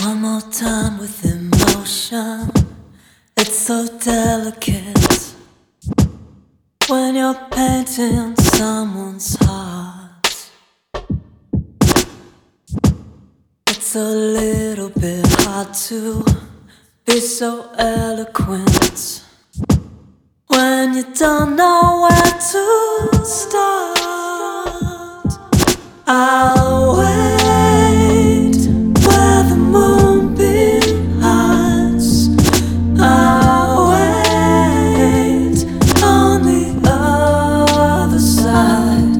One more time with emotion. It's so delicate when you're painting someone's heart. It's a little bit hard to be so eloquent when you don't know where to start. I'll wait where the moonbeam hides. I'll wait on the other side,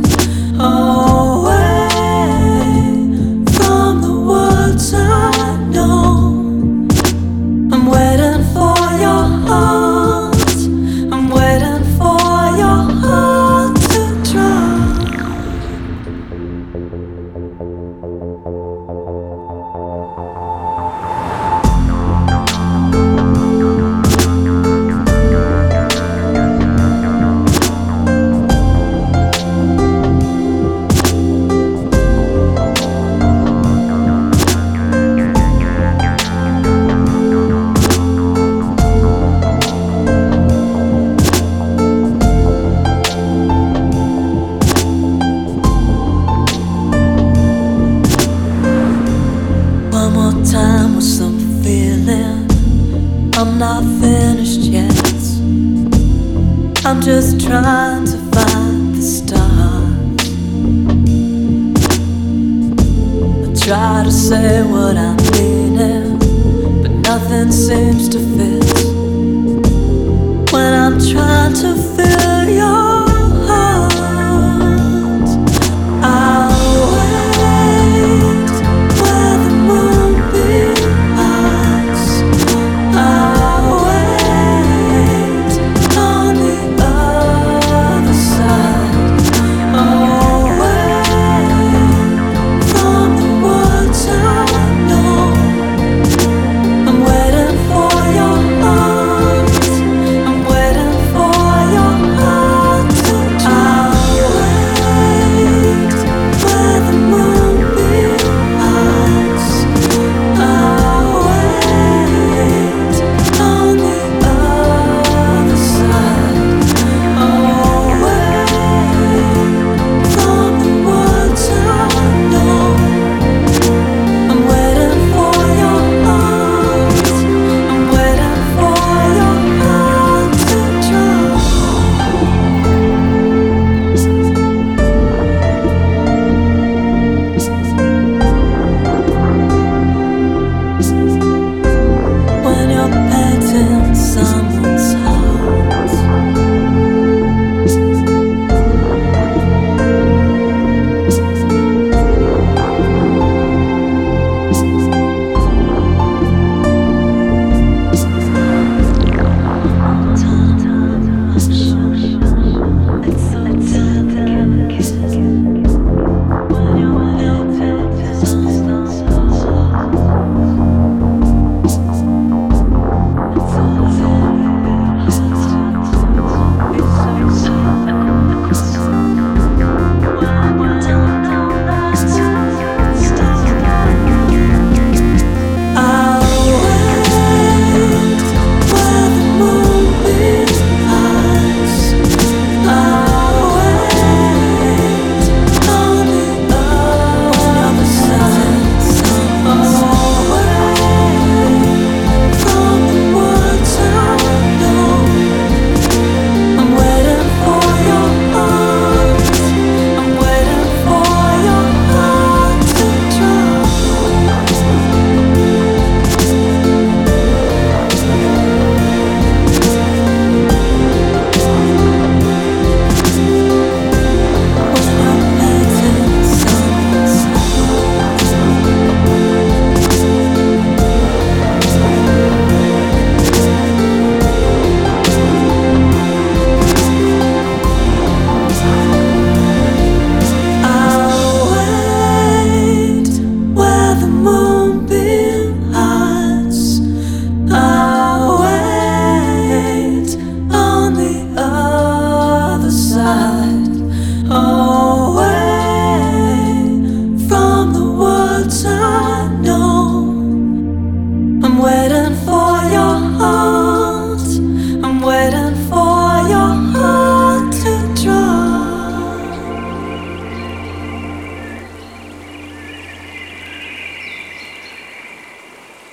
away from the words I know. I'm waiting for your heart. I'm waiting for your heart to dry. One more time with some feeling. I'm not finished yet. I'm just trying to find the start. I try to say what I'm meaning, but nothing seems to fit when I'm trying to feel your